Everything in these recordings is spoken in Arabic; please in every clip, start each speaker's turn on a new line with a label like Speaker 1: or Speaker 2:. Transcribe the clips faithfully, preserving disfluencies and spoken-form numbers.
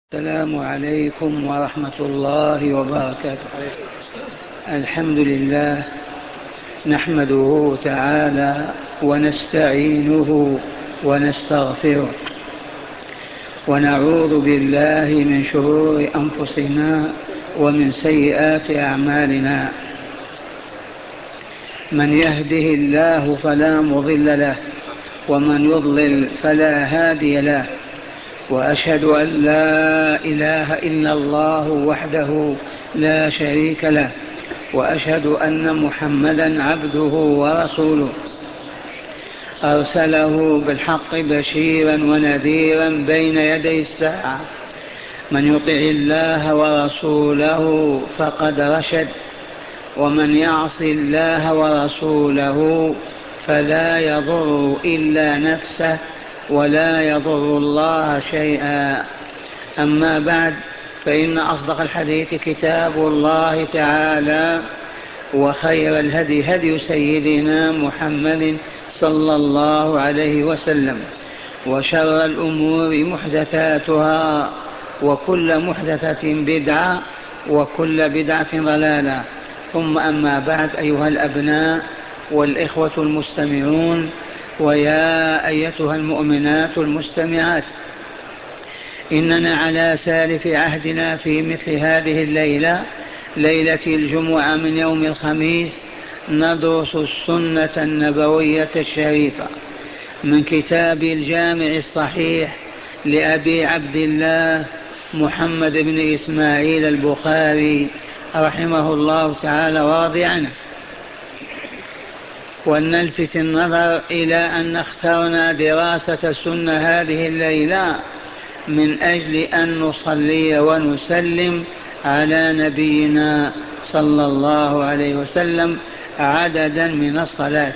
Speaker 1: السلام عليكم ورحمة الله وبركاته. الحمد لله نحمده تعالى ونستعينه ونستغفره ونعوذ بالله من شرور أنفسنا ومن سيئات أعمالنا. من يهده الله فلا مضل له ومن يضلل فلا هادي له، وأشهد أن لا إله إلا الله وحده لا شريك له، وأشهد أن محمدا عبده ورسوله أرسله بالحق بشيرا ونذيرا بين يدي الساعة. من يطع الله ورسوله فقد رشد، ومن يعص الله ورسوله فلا يضر إلا نفسه ولا يضر الله شيئا. أما بعد، فإن أصدق الحديث كتاب الله تعالى، وخير الهدي هدي سيدنا محمد صلى الله عليه وسلم، وشر الأمور محدثاتها، وكل محدثة بدعة، وكل بدعة ضلالة. ثم أما بعد، أيها الأبناء والإخوة المستمعون، ويا أيتها المؤمنات المستمعات، إننا على سالف عهدنا في مثل هذه الليلة، ليلة الجمعة من يوم الخميس، ندرس السنة النبوية الشريفة من كتاب الجامع الصحيح لأبي عبد الله محمد بن إسماعيل البخاري رحمه الله تعالى ورضي عنه. ولنلفت النظر إلى أن اخترنا دراسة السنة هذه الليلة من أجل أن نصلي ونسلم على نبينا صلى الله عليه وسلم عددا من الصلاة،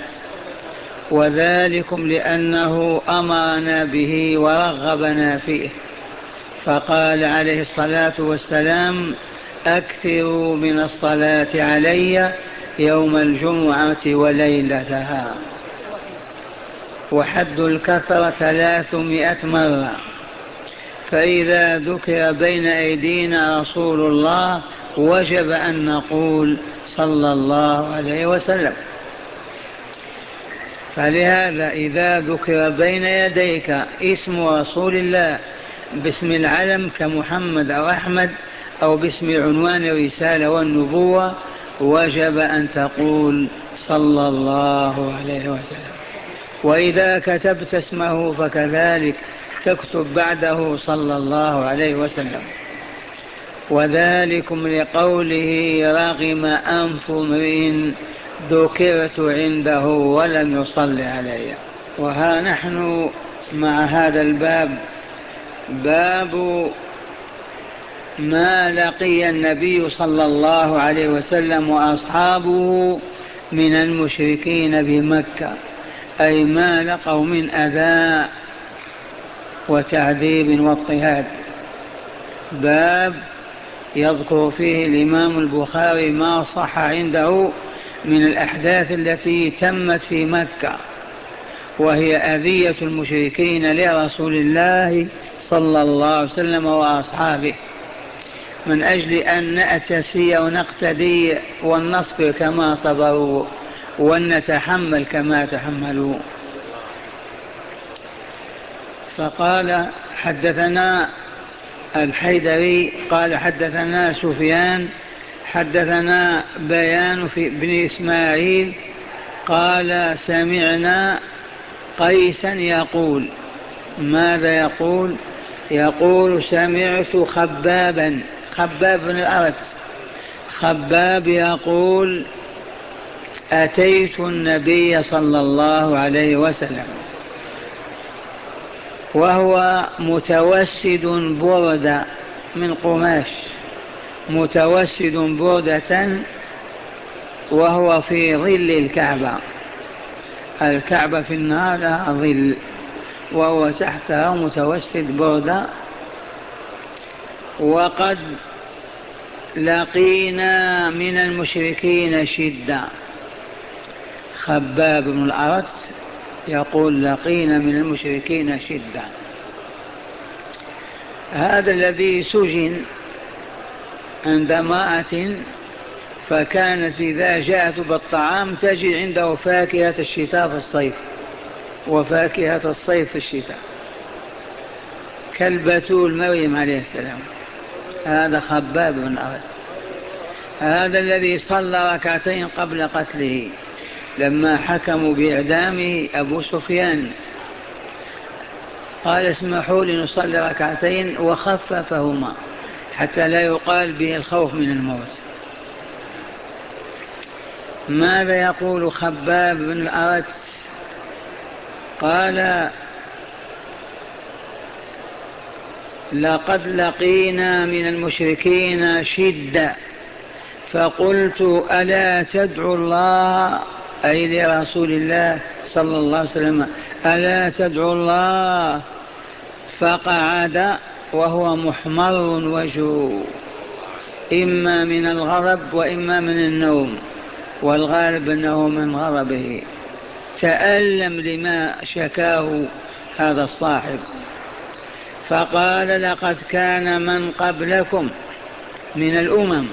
Speaker 1: وذلكم لأنه أمرنا به ورغبنا فيه، فقال عليه الصلاة والسلام: أكثروا من الصلاة علي يوم الجمعة وليلتها. وحد الكثرة ثلاثمائة مرة. فإذا ذكر بين أيدينا رسول الله وجب أن نقول صلى الله عليه وسلم. فلهذا إذا ذكر بين يديك اسم رسول الله باسم العلم كمحمد أو أحمد، أو باسم عنوان الرسالة والنبوة، وجب أن تقول صلى الله عليه وسلم. وإذا كتبت اسمه فكذلك تكتب بعده صلى الله عليه وسلم. وذلكم لقوله: رغم أنف امرئ ذكرت عنده ولم يصل علي. وها نحن مع هذا الباب، باب ما لقي النبي صلى الله عليه وسلم وأصحابه من المشركين بمكة، أي ما لقوا من أذى وتعذيب واضطهاد. باب يذكر فيه الإمام البخاري ما صح عنده من الأحداث التي تمت في مكة، وهي أذية المشركين لرسول الله صلى الله عليه وسلم وأصحابه، من أجل أن نأتسي ونقتدي ونصبر كما صبروا ونتحمل كما تحملوا. فقال: حدثنا الحيدري قال حدثنا سفيان حدثنا بيان في بن إسماعيل قال: سمعنا قيسا يقول. ماذا يقول؟ يقول: سمعت خبابا، خباب بن الأرت، خباب يقول: أتيت النبي صلى الله عليه وسلم وهو متوسد بردة من قماش، متوسد بردة، وهو في ظل الكعبة. الكعبة في النهار لها ظل، وهو تحتها متوسد بردة. وقد لقينا من المشركين شدة. خباب بن الأرت يقول: لقينا من المشركين شدة. هذا الذي سجن عند امرأة، فكانت إذا جاءت بالطعام تجد عنده فاكهة الشتاء في الصيف وفاكهة الصيف في الشتاء، كالبتول مريم عليه السلام. هذا خباب بن أرد، هذا الذي صلى ركعتين قبل قتله لما حكموا بإعدامه أبو سفيان، قال اسمحوا لي نصلي ركعتين وخففهما حتى لا يقال به الخوف من الموت. ماذا يقول خباب بن الأرد؟ قال لقد لقينا من المشركين شدة، فقلت ألا تدعو الله، أي لرسول الله صلى الله عليه وسلم، ألا تدعو الله؟ فقعد وهو محمر وجهه إما من الغضب وإما من النوم، والغالب أنه من غضبه، تألم لما شكاه هذا الصاحب. فقال لقد كان من قبلكم من الأمم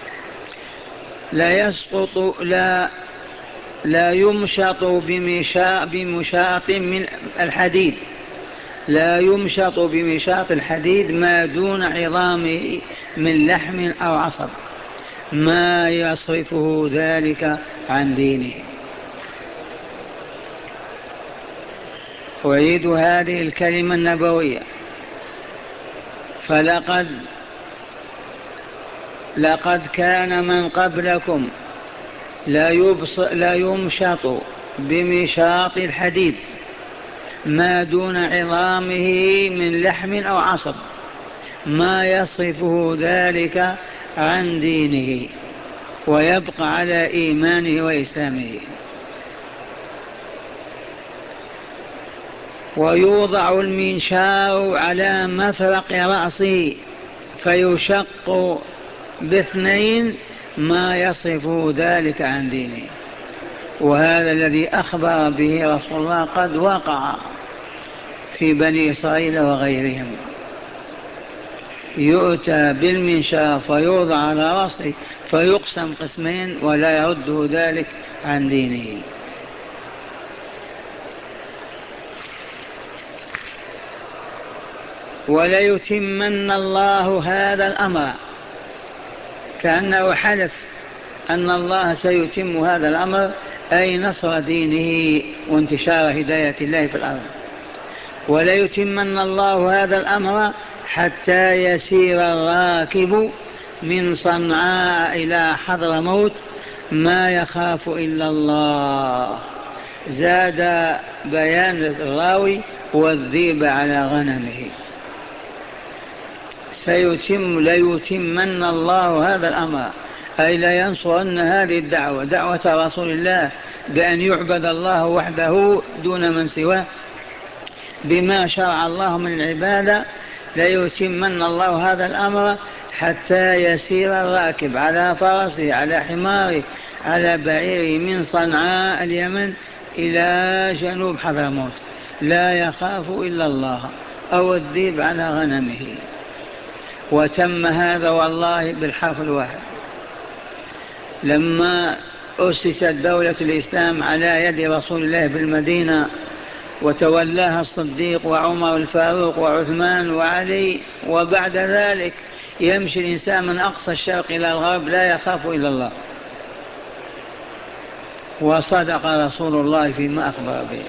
Speaker 1: لا يسقط لا لا يمشط بمشاط بمشاط من الحديد، لا يمشط بمشاط الحديد ما دون عظامه من لحم أو عصب، ما يصرفه ذلك عن دينه. أعيد هذه الكلمة النبوية، فلقد لقد كان من قبلكم لا, لا يمشط بمشاط الحديد ما دون عظامه من لحم أو عصب، ما يصرفه ذلك عن دينه ويبقى على إيمانه وإسلامه. ويوضع المنشار على مفرق رأسه فيشق باثنين ما يصرف ذلك عن دينه. وهذا الذي أخبر به رسول الله قد وقع في بني إسرائيل وغيرهم، يؤتى بالمنشار فيوضع على رأسه فيقسم قسمين ولا يرده ذلك عن دينه. وليتمن الله هذا الأمر، كأنه حلف أن الله سيتم هذا الأمر، أي نصر دينه وانتشار هداية الله في الأرض. وليتمن الله هذا الأمر حتى يسير الراكب من صنعاء إلى حضرموت ما يخاف إلا الله. زاد بيان الراوي والذيب على غنمه. سيتم ليتمن الله هذا الأمر، أي لا ينصرن هذه الدعوة، دعوة رسول الله بأن يعبد الله وحده دون من سواه بما شرع الله من العبادة. ليتمن الله هذا الأمر حتى يسير الراكب على فرسه على حماره على بعيره من صنعاء اليمن إلى جنوب حضرموت لا يخاف إلا الله، أو الذيب على غنمه. وتم هذا والله بالحرف الواحد. لما أسست دولة الإسلام على يد رسول الله بالمدينة وتولاها الصديق وعمر الفاروق وعثمان وعلي، وبعد ذلك يمشي الإنسان من أقصى الشرق إلى الغرب لا يخاف إلا الله. وصدق رسول الله فيما أخبر به.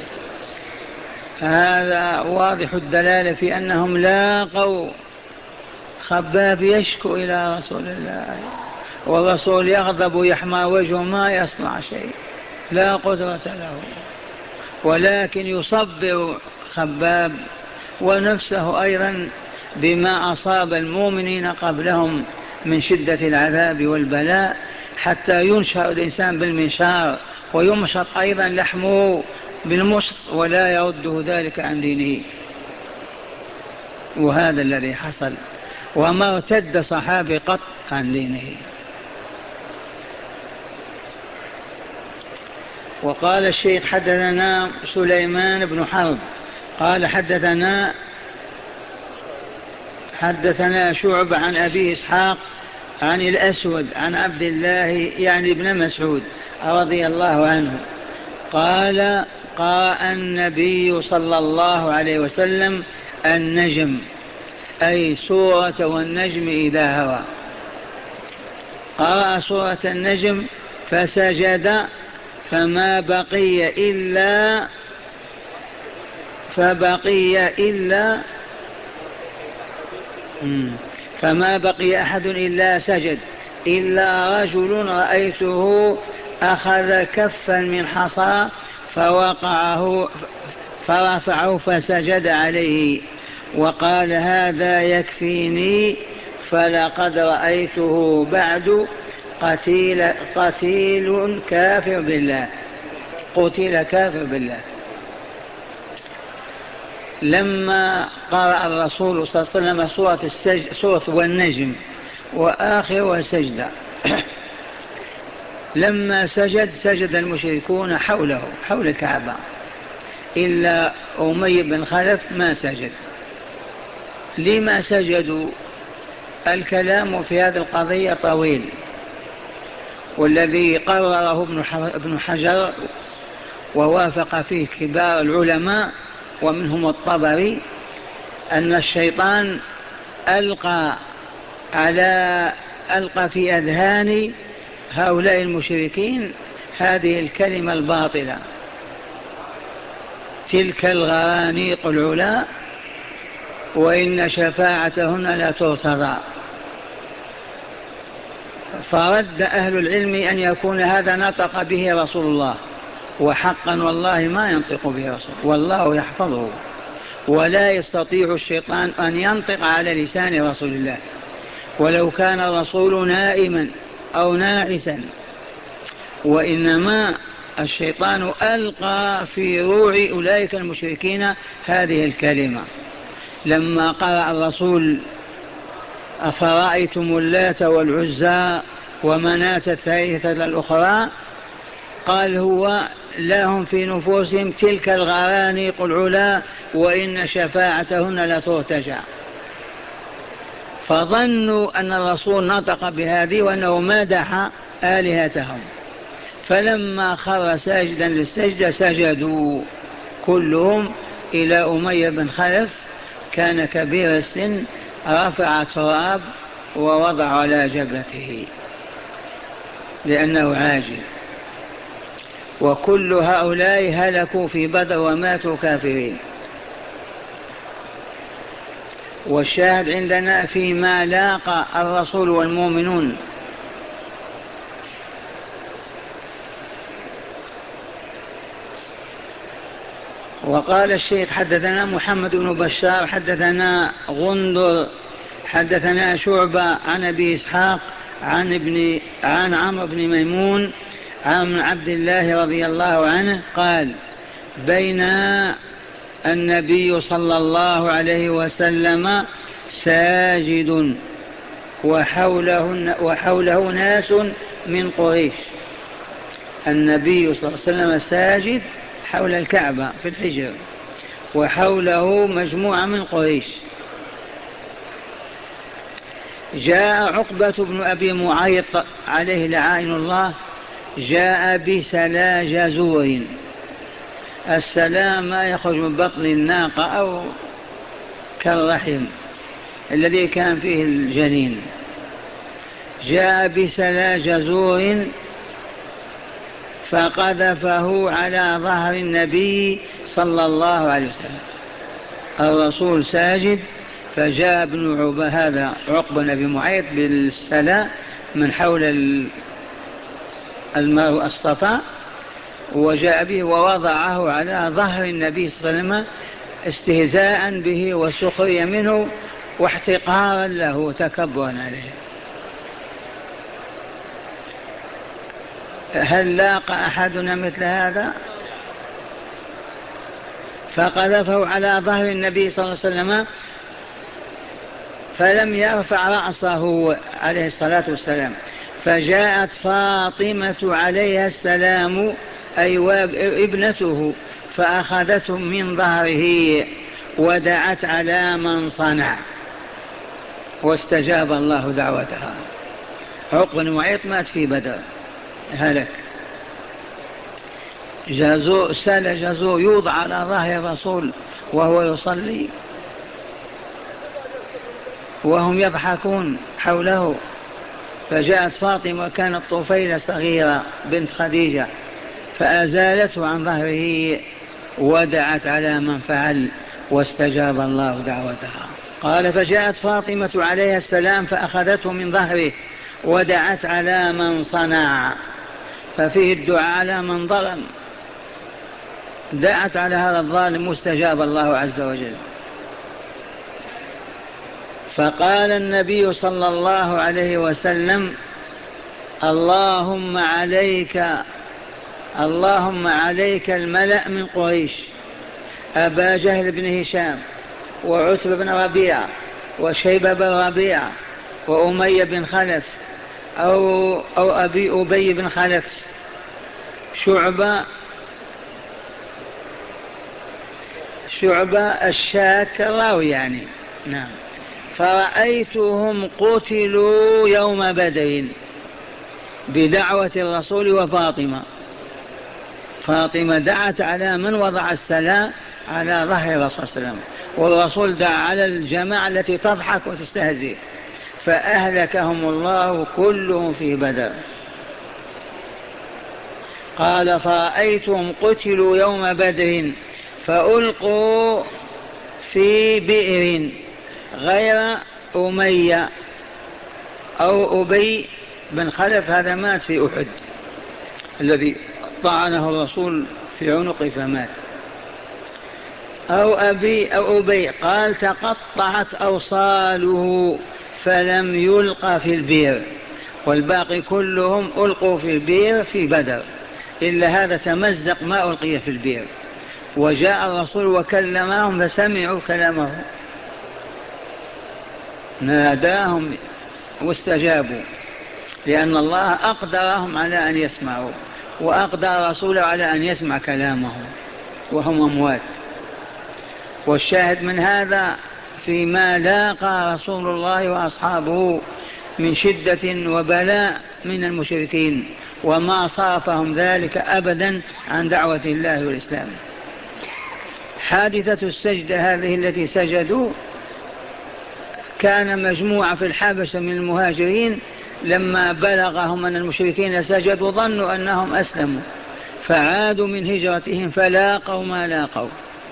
Speaker 1: هذا واضح الدلالة في أنهم لاقوا خباب يشكو إلى رسول الله، والرسول يغضب يحمى وجهه ما يصنع شيء، لا قدرة له، ولكن يصبر خباب ونفسه أيضا بما أصاب المؤمنين قبلهم من شدة العذاب والبلاء، حتى ينشأ الإنسان بالمنشار ويمشط أيضا لحمه بالمشط ولا يرده ذلك عن دينه. وهذا الذي حصل، وما ارتد صحابي قط عن دينه. وقال الشيخ حدثنا سليمان بن حرب قال حدثنا حدثنا شعبة عن أبي إسحاق عن الأسود عن عبد الله يعني ابن مسعود رضي الله عنه قال قرأ النبي صلى الله عليه وسلم النجم أي سورة والنجم إذا هوى. قرأ سورة النجم فسجد فما بقي إلا فبقي إلا فما بقي أحد إلا سجد إلا رجل رأيته أخذ كفا من حصى فوقعه فرفعه فسجد عليه وقال هذا يكفيني فلقد رأيته بعد قتيل, قتيل كافر بالله قتيل كافر بالله. لما قرأ الرسول صلى الله عليه وسلم سورة, السج... سورة والنجم وآخر وسجد لما سجد سجد المشركون حوله حول الكعبة إلا أمي بن خلف ما سجد. لما سجدوا؟ الكلام في هذه القضية طويل والذي قرره ابن حجر ووافق فيه كبار العلماء ومنهم الطبري أن الشيطان ألقى على ألقى في أذهان هؤلاء المشركين هذه الكلمة الباطلة تلك الغرانيق العلا وإن شفاعتهن لا ترتضى. فرد أهل العلم أن يكون هذا نطق به رسول الله وحقا والله ما ينطق به رسول والله يحفظه ولا يستطيع الشيطان أن ينطق على لسان رسول الله ولو كان الرسول نائما أو ناعسا. وإنما الشيطان ألقى في روع أولئك المشركين هذه الكلمة. لما قرأ الرسول أفرأيتم اللات والعزى ومناة الثالثة الأخرى قال هو لهم في نفوسهم تلك الغرانيق العلا وإن شفاعتهن لترتجى. فظنوا أن الرسول نطق بهذه وأنه مدح آلهتهم فلما خر ساجدا للسجدة سجدوا كلهم إلى أمية بن خلف كان كبير السن رفع تراب ووضع على جبهته لأنه عاجز. وكل هؤلاء هلكوا في بدر وماتوا كافرين. والشاهد عندنا فيما لاقى الرسول والمؤمنون وقال الشيخ حدثنا محمد بن بشار حدثنا غندر حدثنا شعبة عن أبي إسحاق عن, ابن عن عمرو بن ميمون عن عبد الله رضي الله عنه قال بين النبي صلى الله عليه وسلم ساجد وحوله, وحوله ناس من قريش. النبي صلى الله عليه وسلم ساجد حول الكعبة في الحجر وحوله مجموعة من قريش. جاء عقبة بن أبي معيط عليه لعائن الله جاء بسلا جزور. السلام ما يخرج من بطن الناقة أو كالرحم الذي كان فيه الجنين. جاء بسلا جزور فقذفه على ظهر النبي صلى الله عليه وسلم. الرسول ساجد فجاء ابن عقبة هذا عقبة بن أبي معيط بالسلا من حول الماء الصفا وجاء به ووضعه على ظهر النبي صلى الله عليه وسلم استهزاء به وسخريا منه واحتقارا له وتكبرا عليه. هل لاقى أحدنا مثل هذا؟ فقذفه على ظهر النبي صلى الله عليه وسلم فلم يرفع رأسه عليه الصلاة والسلام. فجاءت فاطمة عليها السلام أي ابنته فأخذته من ظهره ودعت على من صنع واستجاب الله دعوتها. عقبة بن معيط مات في بدر، هلك. جازو سال جازو يوضع على ظهر الرسول وهو يصلي وهم يضحكون حوله، فجاءت فاطمة وكانت طفيلة صغيرة بنت خديجة فأزالته عن ظهره ودعت على من فعل واستجاب الله دعوتها. قال فجاءت فاطمة عليه السلام فأخذته من ظهره ودعت على من صنع، ففيه الدعاء على من ظلم، دعت على هذا الظالم واستجاب الله عز وجل. فقال النبي صلى الله عليه وسلم اللهم عليك اللهم عليك الملأ من قريش، أبا جهل بن هشام وعتبة بن ربيعة وشيبة بن ربيعة وأمية بن خلف أو, أو أبي أبي بن خلف، شعبة شعبة الشاك الراوي يعني، نعم. فرأيتهم قتلوا يوم بدر بدعوة الرسول وفاطمة. فاطمة دعت على من وضع السلام على ظهر الرسول صلى الله عليه وسلم، والرسول دعا على الجماعة التي تضحك وتستهزئ، فأهلكهم الله كلهم في بدر. قال فرأيتهم قتلوا يوم بدر فألقوا في بئر غير أمية أو أبي بن خلف، هذا مات في أحد الذي طعنه الرسول في عنقه فمات، أو أبي أو أبي. قال تقطعت أوصاله فلم يلقى في البئر، والباقي كلهم ألقوا في البئر في بدر، إلا هذا تمزق ما ألقي في البئر. وجاء الرسول وكلمهم فسمعوا كلامه، ناداهم واستجابوا، لأن الله أقدرهم على أن يسمعوا وأقدر رسوله على أن يسمع كلامه وهم أموات. والشاهد من هذا فيما لاقى رسول الله وأصحابه من شدة وبلاء من المشركين، وما صافهم ذلك أبدا عن دعوة الله والإسلام. حادثة السجدة هذه التي سجدوا كان مجموعة في الحبشة من المهاجرين، لما بلغهم أن المشركين سجدوا ظنوا أنهم أسلموا فعادوا من هجرتهم فلاقوا ما لاقوا.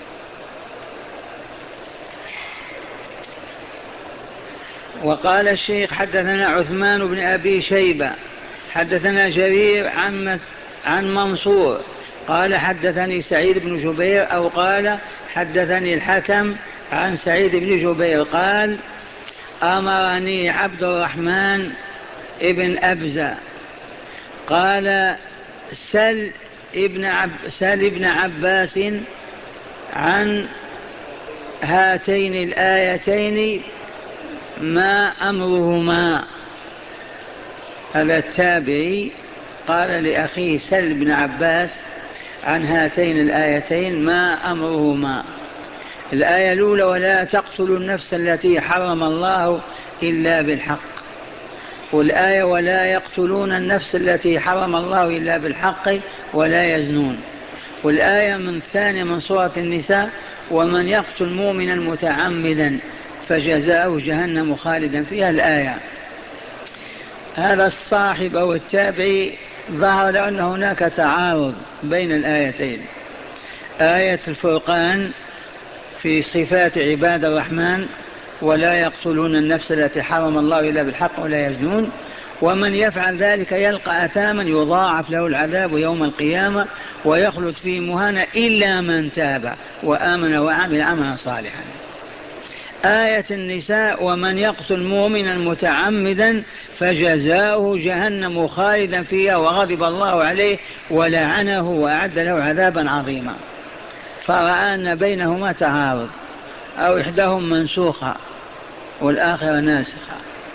Speaker 1: وقال الشيخ حدثنا عثمان بن أبي شيبة حدثنا جرير عن, عن منصور قال حدثني سعيد بن جبير أو قال حدثني الحكم عن سعيد بن جبير قال أمرني عبد الرحمن ابن أبزة قال سل ابن, عب سل ابن عباس عن هاتين الآيتين ما أمرهما. هذا التابعي قال لأخيه سل ابن عباس عن هاتين الآيتين ما أمرهما. الآية الأولى ولا تقتلوا النفس التي حرم الله إلا بالحق، والآية ولا يقتلون النفس التي حرم الله إلا بالحق ولا يزنون، والآية من الثانية من سورة النساء ومن يقتل مؤمنا متعمدا فجزاؤه جهنم خالدا فيها الآية. هذا الصاحب أو التابعي ظهر لأن هناك تعارض بين الآيتين، آية الفرقان في صفات عباد الرحمن ولا يقتلون النفس التي حرم الله إلا بالحق ولا يزنون، ومن يفعل ذلك يلقى أثاما يضاعف له العذاب يوم القيامة ويخلد فيه مهانا إلا من تاب وآمن وعمل عملا صالحا. آية النساء ومن يقتل مؤمنا متعمدا فجزاؤه جهنم خالدا فيها وغضب الله عليه ولعنه وأعد له عذابا عظيما. فرأى أن بينهما تعارض أو إحداهم منسوخة والآخرة ناسخة.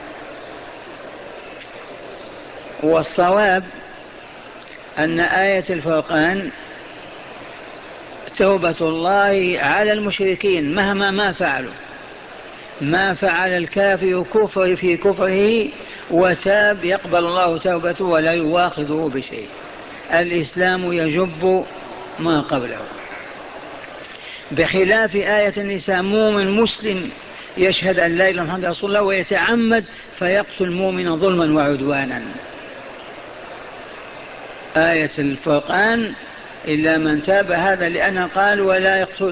Speaker 1: والصواب أن آية الفرقان توبة الله على المشركين مهما ما فعلوا، ما فعل الكافر كفر في كفره وتاب يقبل الله توبته ولا يواخذه بشيء. الإسلام يجب ما قبله، بخلاف آية النساء: مؤمن مسلم يشهد أن لا إله إلا الله محمد رسول الله ويتعمد فيقتل مؤمنا ظلما وعدوانا. آية الفرقان: إلا من تاب، هذا لأنه قال ولا يقتل،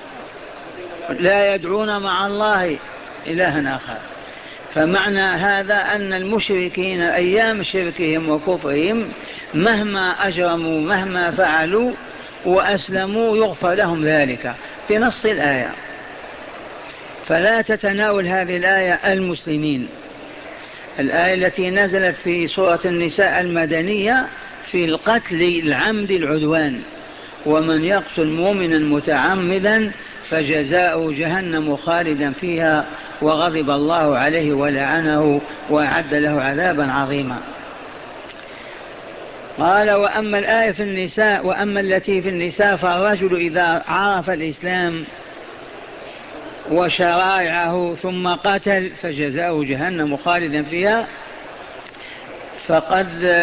Speaker 1: لا يدعون مع الله إلها آخر. فمعنى هذا أن المشركين أيام شركهم وكفرهم مهما أجرموا مهما فعلوا وأسلموا يغفر لهم ذلك بنص الآية. فلا تتناول هذه الآية المسلمين. الآية التي نزلت في سورة النساء المدنية في القتل العمد العدوان: ومن يقتل مؤمنا متعمدا فجزاؤه جهنم خالدا فيها وغضب الله عليه ولعنه وأعد له عذابا عظيما. قال: وأما الآية في النساء وأما التي في النساء فالرجل إذا عرف الإسلام وشرائعه ثم قتل فجزاؤه جهنم خالدا فيها. فقد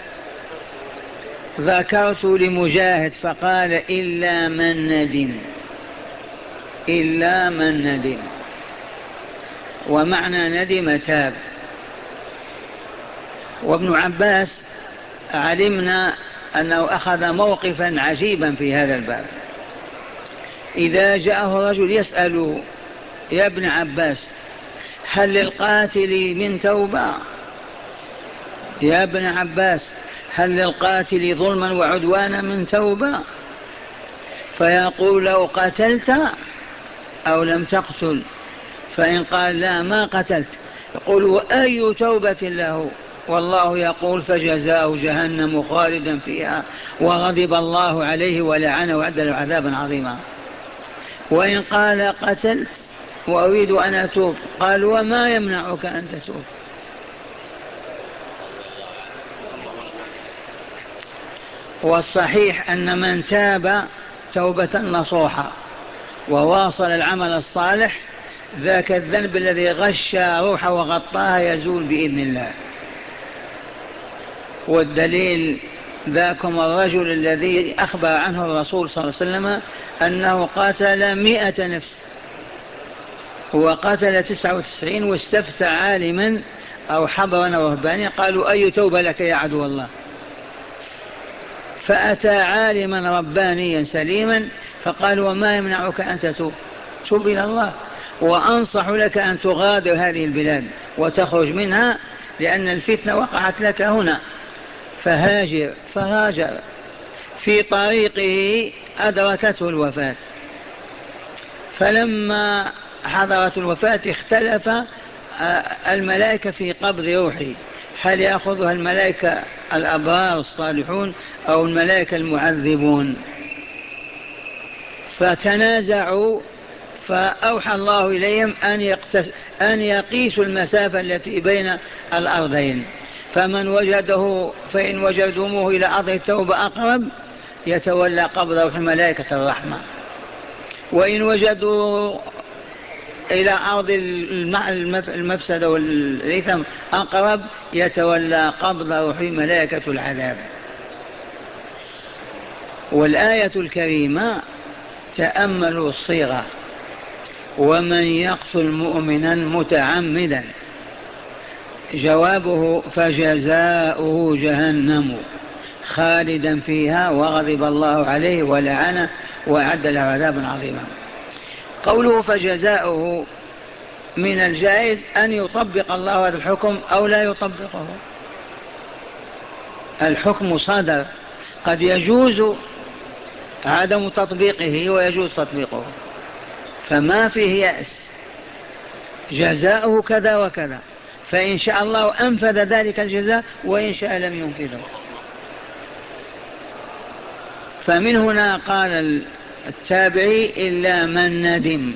Speaker 1: ذكرت لمجاهد فقال: إلا من ندم، إلا من ندم، ومعنى ندم تاب. وابن عباس علمنا أنه أخذ موقفا عجيبا في هذا الباب. إذا جاءه رجل يسأله: يا ابن عباس هل للقاتل من توبة؟ يا ابن عباس هل للقاتل ظلما وعدوانا من توبة؟ فيقول: لو قتلت أو لم تقتل. فإن قال: لا ما قتلت، يقول: وأي توبة له؟ والله يقول: فجزاؤه جهنم خالدا فيها وغضب الله عليه ولعنه وأعد له عذابا عظيما. وإن قال: قتلت وأريد أن أتوب، قال: وما يمنعك أن تتوب؟ والصحيح أن من تاب توبة نصوحة وواصل العمل الصالح ذاك الذنب الذي غش روحه وغطاها يزول بإذن الله. والدليل ذاكم الرجل الذي أخبر عنه الرسول صلى الله عليه وسلم أنه قتل مئة نفس وقتل تسعة وتسعين واستفتى عالما أو حبرا أو رهبانيا قالوا: أي توبة لك يا عدو الله؟ فأتى عالما ربانيا سليما فقال: وما يمنعك أن تتوب؟ توب إلى الله، وأنصح لك أن تغادر هذه البلاد وتخرج منها لأن الفتنة وقعت لك هنا. فهاجر. فهاجر في طريقه أدركته الوفاة. فلما حضرت الوفاة اختلف الملائكة في قبض روحه، هل يأخذها الملائكة الأبرار الصالحون أو الملائكة المعذبون؟ فتنازعوا، فأوحى الله إليهم أن, يقتس أن يقيسوا المسافة التي بين الأرضين، فمن وجده فإن وجدوموه إلى أرض التوبة أقرب يتولى قبض روح ملائكة الرحمة، وإن وجدوا إلى أرض المفسد والإثم أقرب يتولى قبض روح ملائكة العذاب. والآية الكريمة تأملوا الصيغة: ومن يقتل مؤمنا متعمدا، جوابه: فجزاؤه جهنم خالدا فيها وغضب الله عليه ولعنه وأعد له عذابا عظيما. قوله فجزاؤه من الجائز أن يطبق الله هذا الحكم أو لا يطبقه. الحكم صدر، قد يجوز عدم تطبيقه ويجوز تطبيقه، فما فيه يأس. جزاؤه كذا وكذا، فإن شاء الله أنفذ ذلك الجزاء وإن شاء لم ينفذه. فمن هنا قال التابعي: إلا من ندم.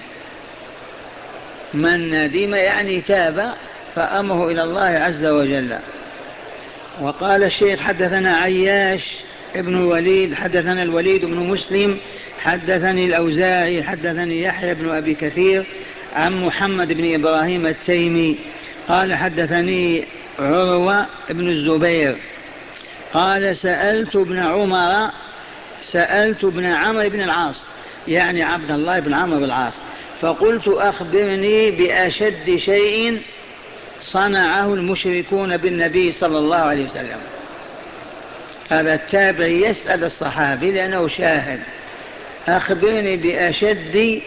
Speaker 1: من ندم يعني تاب فأمه إلى الله عز وجل. وقال الشيخ: حدثنا عياش ابن الوليد حدثنا الوليد بن مسلم حدثني الأوزاعي حدثني يحيى بن أبي كثير عن محمد بن إبراهيم التيمي قال حدثني عروة بن الزبير قال سألت ابن عمر سألت ابن عمرو بن العاص يعني عبد الله بن عمرو بن العاص فقلت أخبرني بأشد شيء صنعه المشركون بالنبي صلى الله عليه وسلم. هذا التابعي يسأل الصحابي لأنه شاهد، أخبرني بأشد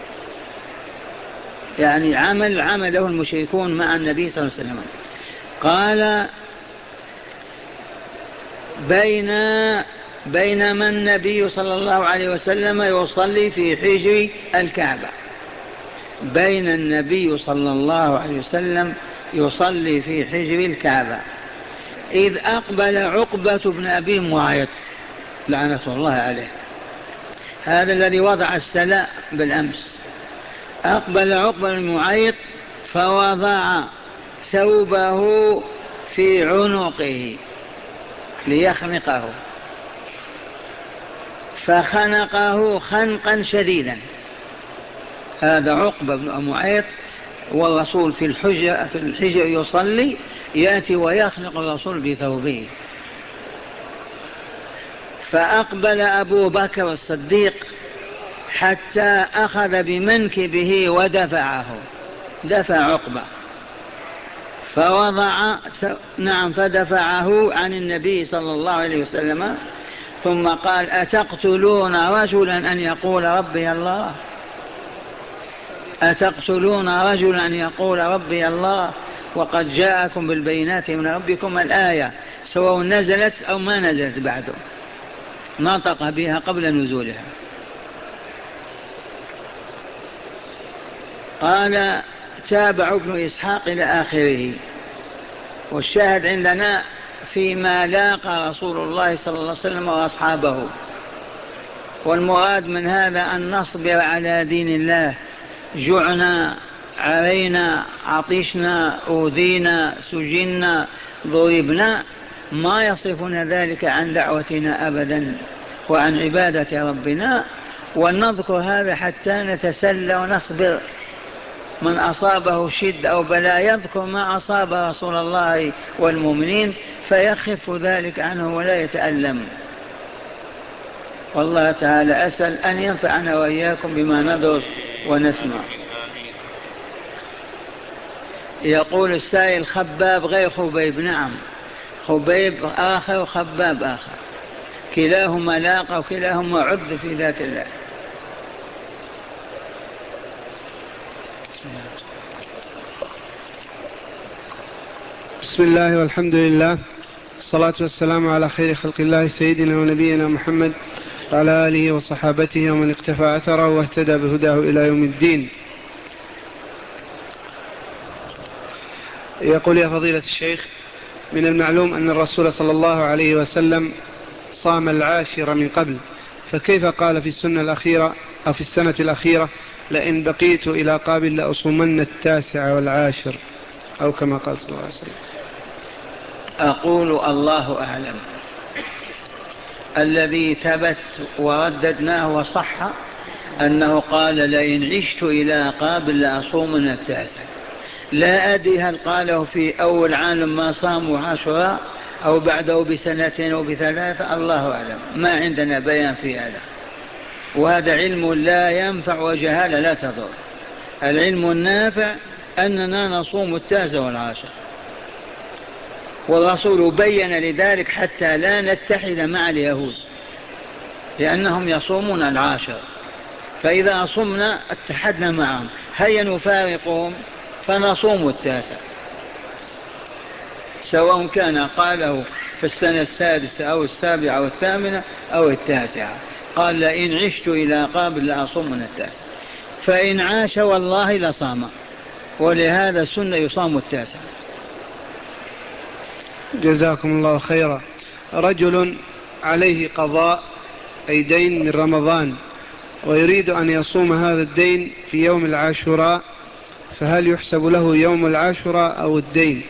Speaker 1: يعني عمل عمله المشركون مع النبي صلى الله عليه وسلم. قال بين بينما النبي صلى الله عليه وسلم يصلي في حجر الكعبة بين النبي صلى الله عليه وسلم يصلي في حجر الكعبة إذ أقبل عقبة بن أبي معيط لعنة الله عليه، هذا الذي وضع السلاء بالأمس. أقبل عقبة بن معيط فوضع ثوبه في عنقه ليخنقه فخنقه خنقا شديدا. هذا عقبة بن معيط والرسول في الحجر, في الحجر يصلي، يأتي ويخنق الرسول بثوبه. فأقبل أبو بكر الصديق حتى أخذ بمنكبه ودفعه، دفع عقبة فوضع نعم فدفعه عن النبي صلى الله عليه وسلم، ثم قال أتقتلون رجلا أن يقول ربي الله أتقتلون رجلا أن يقول ربي الله وقد جاءكم بالبينات من ربكم الآية سواء نزلت أو ما نزلت بعده، نطق بها قبل نزولها. قال تابع ابن إسحاق إلى آخره. والشاهد عندنا فيما لاقى رسول الله صلى الله عليه وسلم وأصحابه، والمراد من هذا أن نصبر على دين الله. جعنا، عرينا، عطشنا، أوذينا، سجنا، ضربنا، ما يصفنا ذلك عن دعوتنا أبدا وعن عبادة ربنا، ونذكر هذا حتى نتسلى ونصبر. من أصابه شد أو بلاء يذكر ما أصاب رسول الله والمؤمنين فيخف ذلك عنه ولا يتألم. والله تعالى أسأل أن ينفعنا وإياكم بما ندرس ونسمع. يقول السائل خباب غير خبيب. نعم، خبيب آخر وخباب آخر، كلاهما لاقى وكلاهما عد في ذات الله.
Speaker 2: بسم الله والحمد لله، الصلاة والسلام على خير خلق الله سيدنا ونبينا محمد وعلى آله وصحابته ومن اقتفى أثره واهتدى بهداه إلى يوم الدين. يقول يا فضيلة الشيخ، من المعلوم أن الرسول صلى الله عليه وسلم صام العاشر من قبل، فكيف قال في السنة الأخيرة أو في السنة الأخيرة لئن بقيت إلى قابل لأصومن التاسع والعاشر، أو كما قال صلى الله عليه وسلم؟
Speaker 1: أقول الله أعلم. الذي ثبت ورددناه وصح أنه قال لئن عشت إلى قابل لأصومن التاسع. لا أدري هل قاله في أول عام ما صاموا عاشوراء أو بعده بسنتين أو بثلاثة، الله أعلم، ما عندنا بيان في هذا، وهذا علم لا ينفع وجهالة لا تضر. العلم النافع أننا نصوم التاسع والعاشر، والرسول بين لذلك حتى لا نتحد مع اليهود لأنهم يصومون العاشر، فإذا صمنا اتحدنا معهم، هيا نفارقهم فنصوم التاسع، سواء كان قاله في السنة السادسة أو السابعة أو الثامنة أو التاسعة. قال لئن عشت إلى قابل لأصومن التاسع، فإن عاش والله لصام، ولهذا السنة يصام التاسع.
Speaker 2: جزاكم الله خيرا. رجل عليه قضاء أي دين من رمضان ويريد أن يصوم هذا الدين في يوم العاشوراء، فهل يحسب له يوم العاشوراء أو الدين؟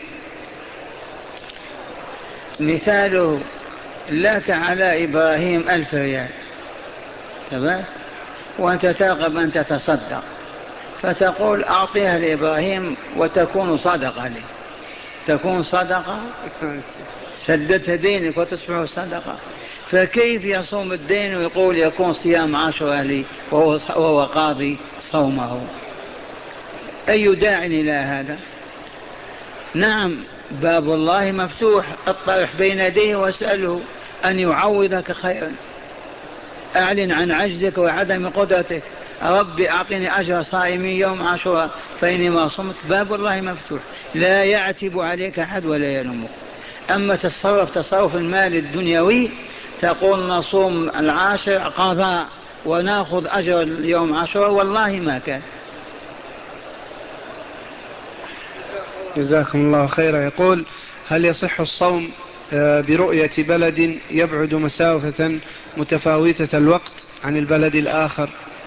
Speaker 1: مثاله لك على إبراهيم ألف ريال تمام، وأنت ترغب أن تتصدق، فتقول أعطيها لإبراهيم وتكون صدقة لي، تكون صدقة، سددت دينك وتصبح صدقة. فكيف يصوم الدين ويقول يكون صيام عاشوراء لي وهو, وهو قاضي صومه؟ أي داع إلى هذا؟ نعم باب الله مفتوح، اطرح بين يديه واسأله أن يعوضك خيرا، أعلن عن عجزك وعدم قدرتك، ربي أعطني أجر صائمي يوم عاشوراء فإني ما صمت. باب الله مفتوح، لا يعتب عليك أحد ولا يلومك. أما تصرف تصرف المال الدنيوي، تقول نصوم العاشر قضاء ونأخذ أجر اليوم عاشوراء، والله ما كان.
Speaker 2: جزاكم الله خيرا. يقول: هل يصح الصوم برؤية بلد يبعد مسافة متفاوتة الوقت عن البلد الآخر؟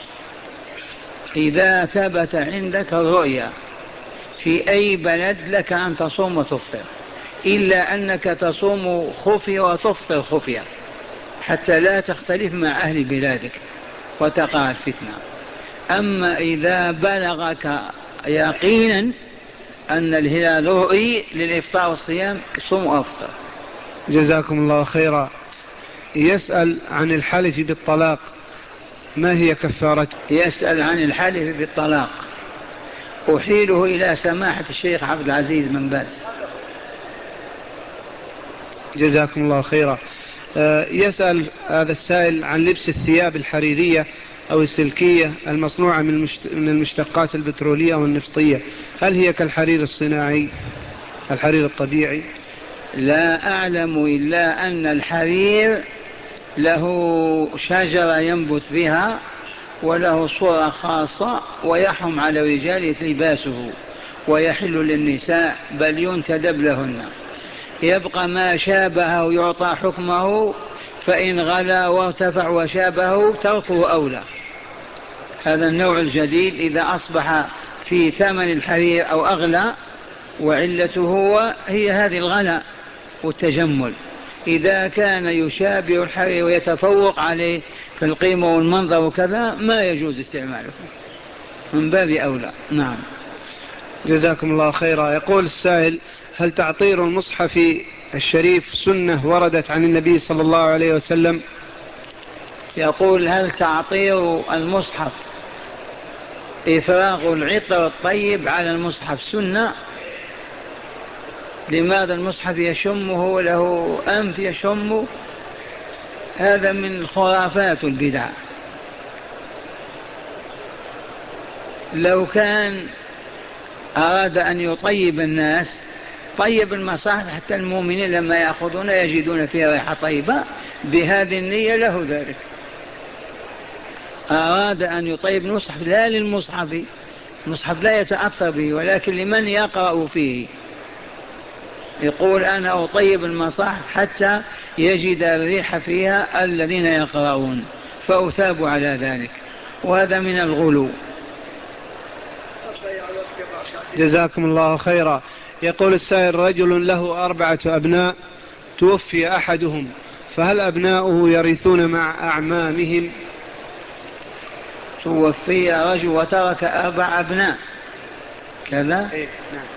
Speaker 1: إذا ثبت عندك الرؤية في أي بلد لك أن تصوم وتفطر، إلا أنك تصوم خفية وتفطر خفية حتى لا تختلف مع أهل بلادك وتقع الفتنة. أما إذا بلغك يقينا أن الهلال رؤي للإفطار والصيام، صم وأفطر.
Speaker 2: جزاكم الله خيرا. يسأل عن الحلف بالطلاق، ما هي كفارته؟
Speaker 1: يسأل عن الحلف بالطلاق، أحيله إلى سماحة الشيخ عبد العزيز بن باز.
Speaker 2: جزاكم الله خيرا. يسأل هذا السائل عن لبس الثياب الحريرية أو السلكية المصنوعة من المشتقات البترولية والنفطية، هل هي كالحرير الصناعي، الحرير الطبيعي؟
Speaker 1: لا أعلم إلا أن الحرير له شجرة ينبت بها وله صورة خاصة، ويحرم على الرجال لباسه ويحل للنساء بل ينتدب لهن. يبقى ما شابه يعطى حكمه، فإن غلا وارتفع وشابه تركه أولى. هذا النوع الجديد إذا أصبح في ثمن الحرير أو أغلى، وعلته هي هذه الغلا والتجمل. إذا كان يشابه الحرير ويتفوق عليه في القيمة والمنظر وكذا، ما يجوز استعماله، من باب أولى. نعم.
Speaker 2: جزاكم الله خيرا. يقول السائل: هل تعطير المصحف الشريف سنة وردت عن النبي صلى الله عليه وسلم؟
Speaker 1: يقول: هل تعطير المصحف إفراغ العطر الطيب على المصحف سنة؟ لماذا المصحف يشمه وله أنف يشمه؟ هذا من الخرافات والبدع. لو كان أراد أن يطيب الناس طيب المصاحف حتى المؤمنين لما يأخذون يجدون فيها ريحة طيبة، بهذه النية له ذلك. أراد أن يطيب المصحف لا للمصحف، المصحف لا يتأثر به، ولكن لمن يقرأ فيه. يقول: أنا أطيب المصاحف حتى يجد الريح فيها الذين يقرؤون فأثاب على ذلك، وهذا من الغلو.
Speaker 2: جزاكم الله خيرا. يقول السائل: رجل له أربعة أبناء توفي أحدهم، فهل أبناؤه يرثون مع أعمامهم؟
Speaker 1: توفي رجل وترك أربع أبناء كذا؟
Speaker 2: إيه نعم.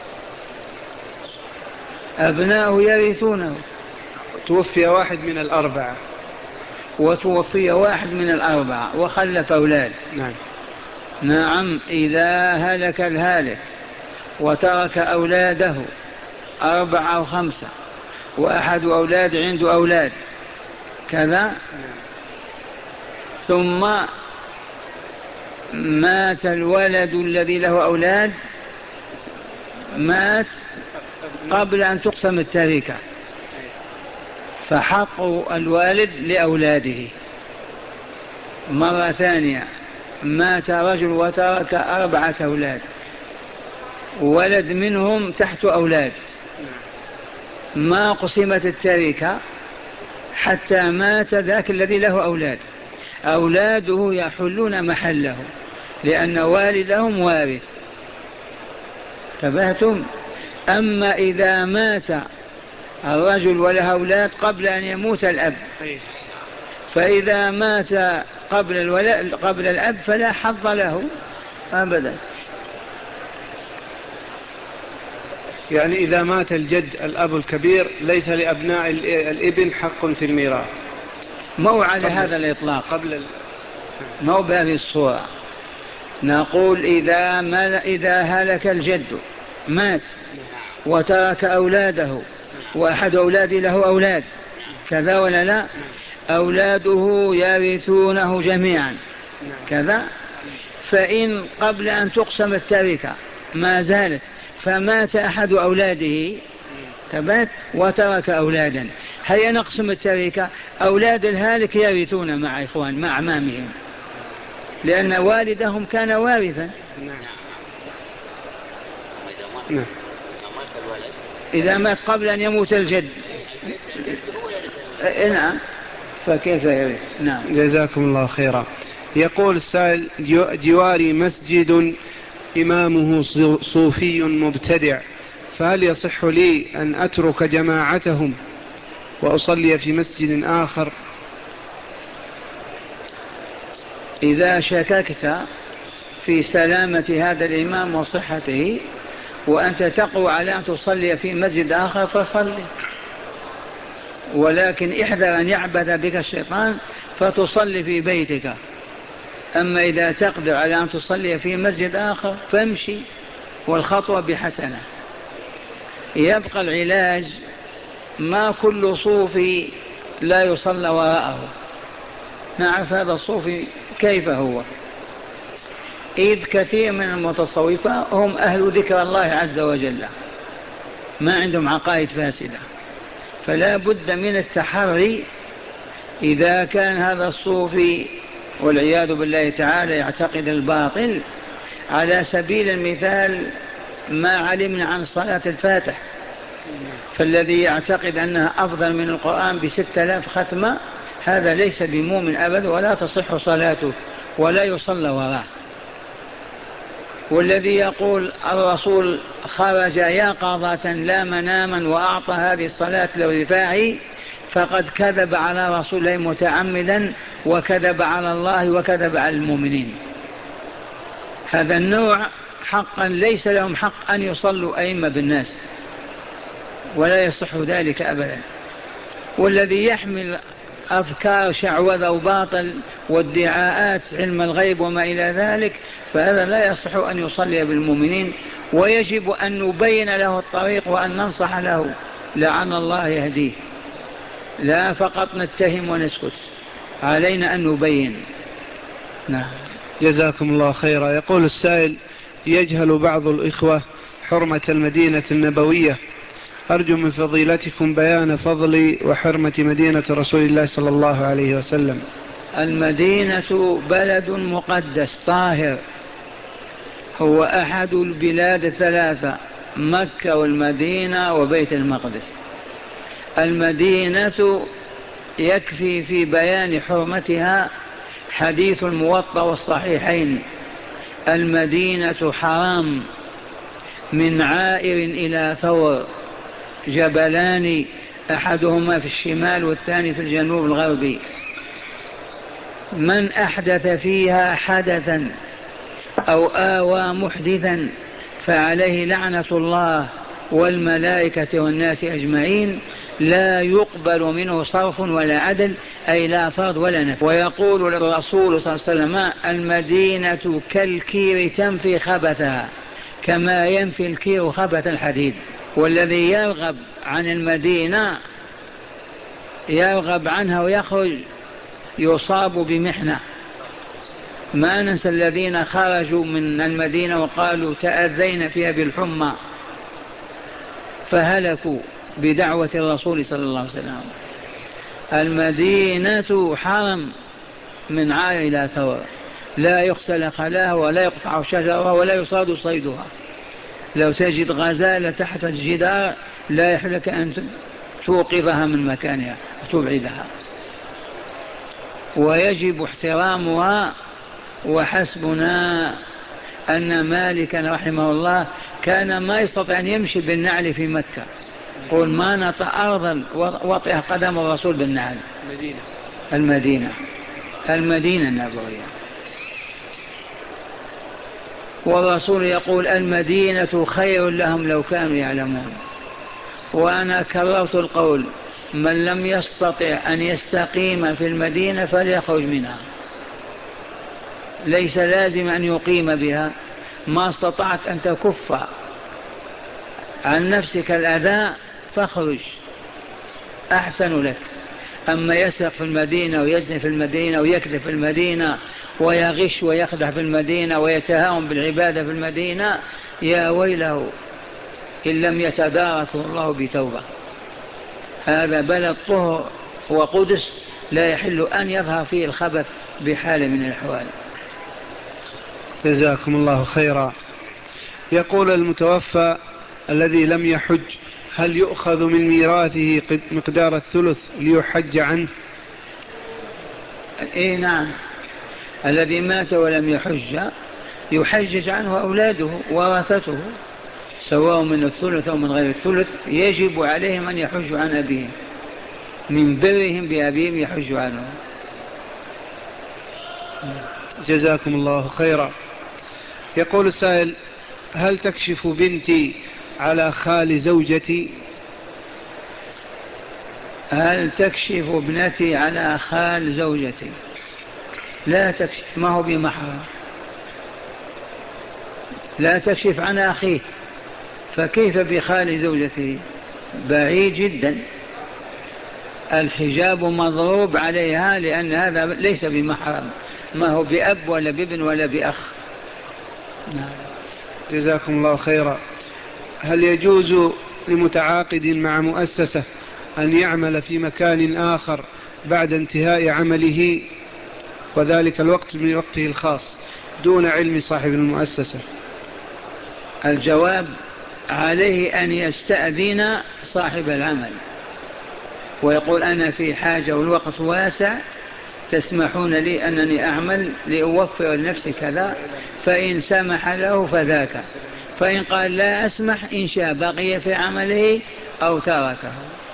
Speaker 1: أبناؤه يرثونه.
Speaker 2: توفي واحد من الأربعة.
Speaker 1: وتوفي واحد من الأربعة وخلف أولاد.
Speaker 2: نعم.
Speaker 1: نعم. إذا هلك الهالك وترك أولاده أربعة أو خمسة، وأحد أولاد عنده أولاد كذا،
Speaker 2: نعم.
Speaker 1: ثم مات الولد الذي له أولاد، مات قبل أن تقسم التركة، فحق الوالد لأولاده. مرة ثانية، مات رجل وترك أربعة أولاد، ولد منهم تحت أولاد، ما قسمت التركة حتى مات ذاك الذي له أولاد، أولاده يحلون محله لأن والدهم وارث. تبهتم. أما إذا مات الرجل وله أولاد قبل أن يموت الأب، فإذا مات قبل, قبل الأب فلا حظ له، أبدا.
Speaker 2: يعني إذا مات الجد الأب الكبير ليس لأبناء الابن حق في الميراث؟
Speaker 1: مو على هذا الإطلاق،
Speaker 2: قبل ال...
Speaker 1: مو بهذه الصورة. نقول إذا, مل... إذا هلك الجد مات وترك أولاده وأحد أولاده له أولاد كذا ولا لا، أولاده يرثونه جميعا كذا، فإن قبل أن تقسم التركة ما زالت فمات أحد أولاده تبات وترك أولادا، هيا نقسم التركة، أولاد الهالك يرثون مع إخوان مع أعمامهم لأن والدهم كان وارثا.
Speaker 2: نعم.
Speaker 1: إذا مات قبل أن يموت الجد نعم فكيف يرث؟ نعم.
Speaker 2: جزاكم الله خيرا. يقول السائل: جواري مسجد إمامه صوفي مبتدع، فهل يصح لي أن أترك جماعتهم وأصلي في مسجد آخر؟
Speaker 1: إذا شككت في سلامة هذا الإمام وصحته وأنت تقوى على أن تصلي في مسجد آخر فصلي، ولكن احذر أن يعبث بك الشيطان فتصلي في بيتك. أما إذا تقدر على أن تصلي في مسجد آخر فامشي، والخطوة بحسنة. يبقى العلاج، ما كل صوفي لا يصلى وراءه، نعرف هذا الصوفي كيف هو، إذ كثير من المتصوفة هم أهل ذكر الله عز وجل، ما عندهم عقائد فاسدة، فلا بد من التحري. إذا كان هذا الصوفي والعياذ بالله تعالى يعتقد الباطل، على سبيل المثال ما علمنا عن صلاة الفاتح، فالذي يعتقد أنها أفضل من القرآن بستة آلاف ختمة هذا ليس بمؤمن أبدا ولا تصح صلاته ولا يصلى وراه. والذي يقول الرسول خرج يقظة لا مناما وأعطى هذه الصلاة للرفاعي فقد كذب على رسوله متعمدا وكذب على الله وكذب على المؤمنين. هذا النوع حقا ليس لهم حق أن يصلوا أئمة بالناس، ولا يصح ذلك أبدا. والذي يحمل أفكار شعوذة وباطل وادعاءات علم الغيب وما إلى ذلك فهذا لا يصح أن يصلي بالمؤمنين، ويجب أن نبين له الطريق وأن ننصح له لعن الله يهديه، لا فقط نتهم ونسكت، علينا أن نبين. نعم.
Speaker 2: جزاكم الله خيرا. يقول السائل: يجهل بعض الإخوة حرمة المدينة النبوية، أرجو من فضيلتكم بيان فضل وحرمة مدينة رسول الله صلى الله عليه وسلم.
Speaker 1: المدينة بلد مقدس طاهر، هو أحد البلاد الثلاثة، مكة والمدينة وبيت المقدس. المدينة يكفي في بيان حرمتها حديث الموطأ والصحيحين: المدينة حرام من عائر إلى ثور، جبلان أحدهما في الشمال والثاني في الجنوب الغربي، من أحدث فيها حدثا أو آوى محدثا فعليه لعنة الله والملائكة والناس أجمعين، لا يقبل منه صرف ولا عدل، أي لا فرض ولا نفل. ويقول الرسول صلى الله عليه وسلم: المدينة كالكير تنفي خبثها كما ينفي الكير خبث الحديد. والذي يرغب عن المدينة يرغب عنها ويخرج يصاب بمحنة. ما ننسى الذين خرجوا من المدينة وقالوا تأذينا فيها بالحمى فهلكوا بدعوة الرسول صلى الله عليه وسلم. المدينة حرم من عار إلى ثور، لا يغسل خلاها ولا يقطع شجرها ولا يصاد صيدها. لو تجد غزالة تحت الجدار لا يحلك أن توقظها من مكانها وتبعدها، ويجب احترامها. وحسبنا أن مالكا رحمه الله كان ما يستطيع أن يمشي بالنعل في مكة، قل ما نطأ أرضا وطئ قدم الرسول بالنعل. المدينة المدينة المدينة النبوية. والرسول يقول المدينة خير لهم لو كانوا يعلمون. وأنا كررت القول من لم يستطع أن يستقيم في المدينة فليخرج منها، ليس لازم أن يقيم بها. ما استطعت أن تكف عن نفسك الأذى فاخرج، أحسن لك. أما يسرق في المدينة ويزني في المدينة ويكذب في المدينة ويغش ويخدع في المدينة ويتهاون بالعبادة في المدينة، يا ويله إن لم يتداركه الله بتوبة. هذا بلد طهر وقدس لا يحل أن يظهر فيه الخبث بحال من الأحوال.
Speaker 2: جزاكم الله خيرا. يقول المتوفى الذي لم يحج هل يؤخذ من ميراثه مقدار الثلث ليحج عنه؟
Speaker 1: إيه نعم، الذي مات ولم يحج يحجج عنه أولاده ورثته، سواء من الثلث أو من غير الثلث، يجب عليهم أن يحجوا عن أبيهم، من برهم بأبيهم يحج عنه.
Speaker 2: جزاكم الله خيرا. يقول السائل هل تكشف بنتي على خال زوجتي؟
Speaker 1: هل تكشف ابنتي على خال زوجتي؟ لا تكشف، ما هو بمحرم. لا تكشف عن أخيه، فكيف بخال زوجته؟ بعيد جدا. الحجاب مضروب عليها لأن هذا ليس بمحرم، ما هو بأب ولا بابن ولا بأخ.
Speaker 2: نعم. جزاكم الله خيرا. هل يجوز لمتعاقد مع مؤسسة أن يعمل في مكان آخر بعد انتهاء عمله وذلك الوقت من وقته الخاص دون علم صاحب المؤسسة؟
Speaker 1: الجواب عليه أن يستأذن صاحب العمل ويقول أنا في حاجة والوقت واسع، تسمحون لي أنني أعمل لأوفر لنفسي كذا، فإن سمح له فذاك، فإن قال لا أسمح إن شاء بقي في عمله أو تركه،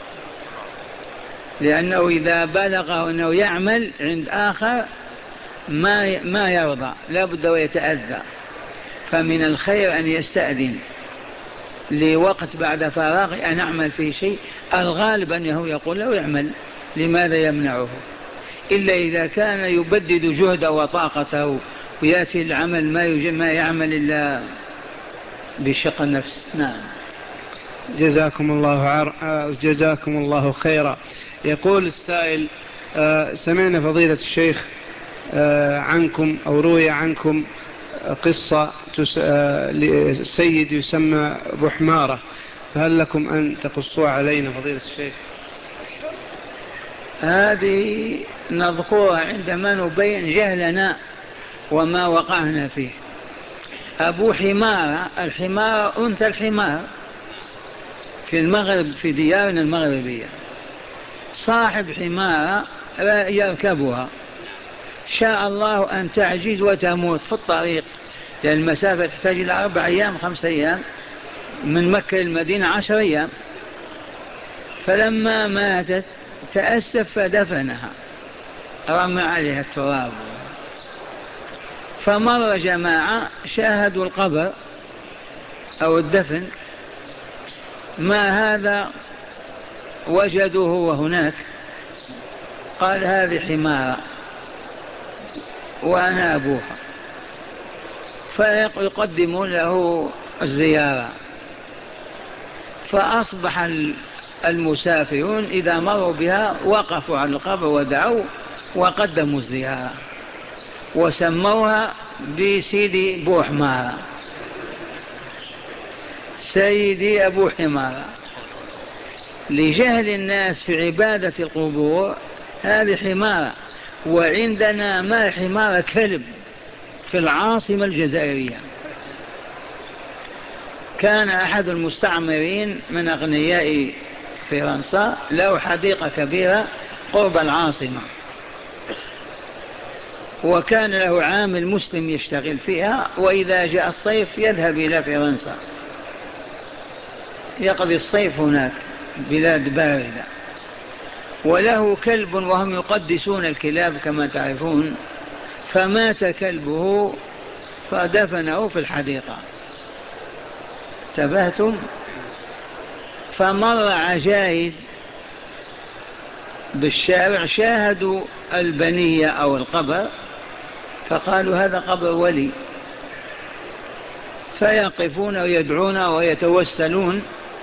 Speaker 1: لأنه إذا بلغه أنه يعمل عند آخر ما ما يرضى، لا بد ويتأذى. فمن الخير أن يستأذن لوقت بعد فراغ أن أعمل في شيء، الغالب أنه يقول له يعمل، لماذا يمنعه؟ إلا إذا كان يبدد جهده وطاقته ويأتي العمل ما, ما يعمل إلا بشق النفس. نعم.
Speaker 2: جزاكم الله عر... جزاكم الله خيرا. يقول السائل سمعنا فضيلة الشيخ عنكم أو روي عنكم قصة لسيد يسمى بحمارة، فهل لكم أن تقصوا علينا فضيلة الشيخ؟
Speaker 1: هذه نذكرها عندما نبين جهلنا وما وقعنا فيه. أبو حمارة، الحمار أنثى الحمار في المغرب، في ديارنا المغربية، صاحب حمارة يركبها، شاء الله أن تعجز وتموت في الطريق، لأن المسافة تحتاج إلى أربع أيام خمس أيام، من مكة للمدينة عشر أيام. فلما ماتت تأسف فدفنها، رمى عليها التراب. فمر جماعة شاهدوا القبر أو الدفن، ما هذا؟ وجدوه وهناك، قال هذه حمارة وأنا أبوها، فيقدمون له الزيارة. فأصبح المسافرون إذا مروا بها وقفوا على القبر ودعوا وقدموا الزيارة، وسموها بسيدي بو حمارة، سيدي أبو حمارة، لجهل الناس في عبادة القبور. هذه حمارة، وعندنا ما حمارة كلب في العاصمة الجزائرية. كان أحد المستعمرين من أغنياء فرنسا له حديقة كبيرة قرب العاصمة، وكان له عامل مسلم يشتغل فيها، وإذا جاء الصيف يذهب إلى فرنسا يقضي الصيف هناك، بلاد باردة. وله كلب وهم يقدسون الكلاب كما تعرفون، فمات كلبه فدفنه في الحديقة. انتبهتم؟ فمر عجائز بالشارع شاهدوا البنية أو القبر فقالوا هذا قبر ولي، فيقفون ويدعون ويتوسلون.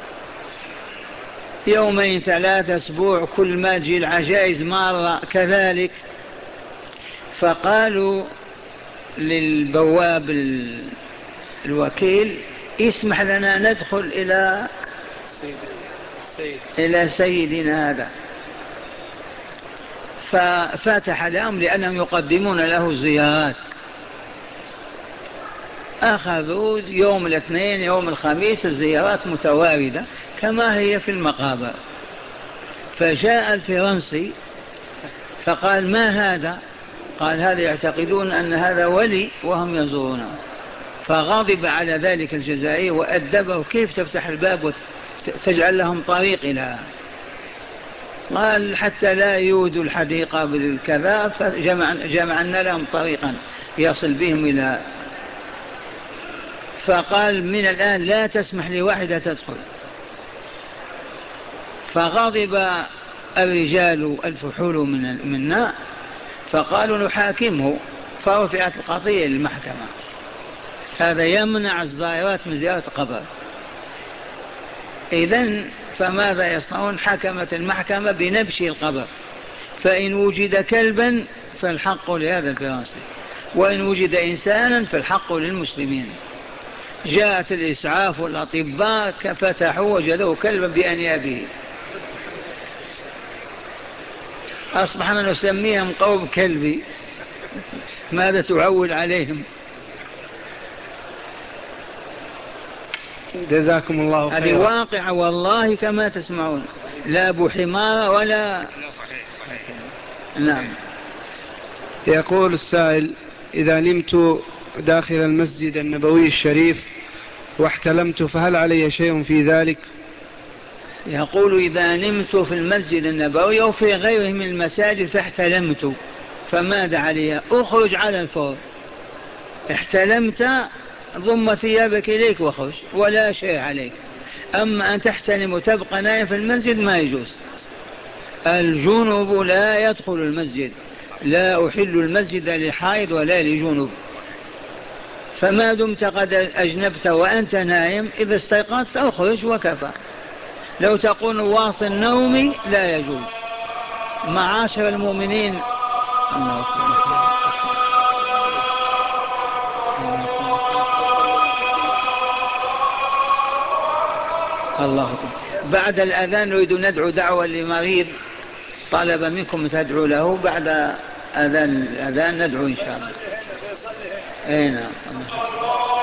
Speaker 1: يومين ثلاثة أسبوع كل ما تجي العجائز مارة كذلك. فقالوا للبواب الوكيل اسمح لنا ندخل إلى إلى سيدنا هذا. ففتح لهم لأنهم يقدمون له زيارات. أخذوا يوم الاثنين يوم الخميس الزيارات متواردة كما هي في المقابر. فجاء الفرنسي فقال ما هذا؟ قال هذا يعتقدون أن هذا ولي وهم يزورونه. فغضب على ذلك الجزائري وأدبه كيف تفتح الباب وتجعل لهم طريق إلى، قال حتى لا يودوا الحديقة بالكذا فجمعنا لهم طريقا يصل بهم إلى. فقال من الآن لا تسمح لواحدة تدخل. فغضب الرجال الفحول منا فقالوا نحاكمه. فرفعت القضية للمحكمة. هذا يمنع الزائرات من زيارة القبر. إذن فماذا يصنعون؟ حكمت المحكمة بنبش القبر، فإن وجد كلبا فالحق لهذا الفرنسي، وإن وجد إنسانا فالحق للمسلمين. جاءت الإسعاف والأطباء فتحوا وجدوا كلبا بأنيابه. أصبحنا نسميهم قوم كلبي. ماذا تعول عليهم؟
Speaker 2: جزاكم الله خيرا.
Speaker 1: هذه واقعة والله كما تسمعون، لا أبو حمار ولا. نعم.
Speaker 2: يقول السائل إذا نمت داخل المسجد النبوي الشريف واحتلمت فهل علي شيء في ذلك؟
Speaker 1: يقول إذا نمت في المسجد النبوي أو في غيره من المساجد فاحتلمت فماذا علي؟ أخرج على الفور. احتلمت ضم ثيابك إليك واخرج ولا شيء عليك. أما أن تحتلم وتبقى نايم في المسجد ما يجوز. الجنوب لا يدخل المسجد، لا أحل المسجد لحائض ولا لجنوب. فما دمت قد أجنبت وأنت نايم إذا استيقظت أخرج وكفى. لو تقول واصل نومي لا يجوز. معاشر المؤمنين الله أكبر. الله أكبر. بعد الأذان نريد ندعو دعوة لمريض طلب منكم تدعو له. بعد أذان الأذان ندعو إن شاء الله. أي نعم.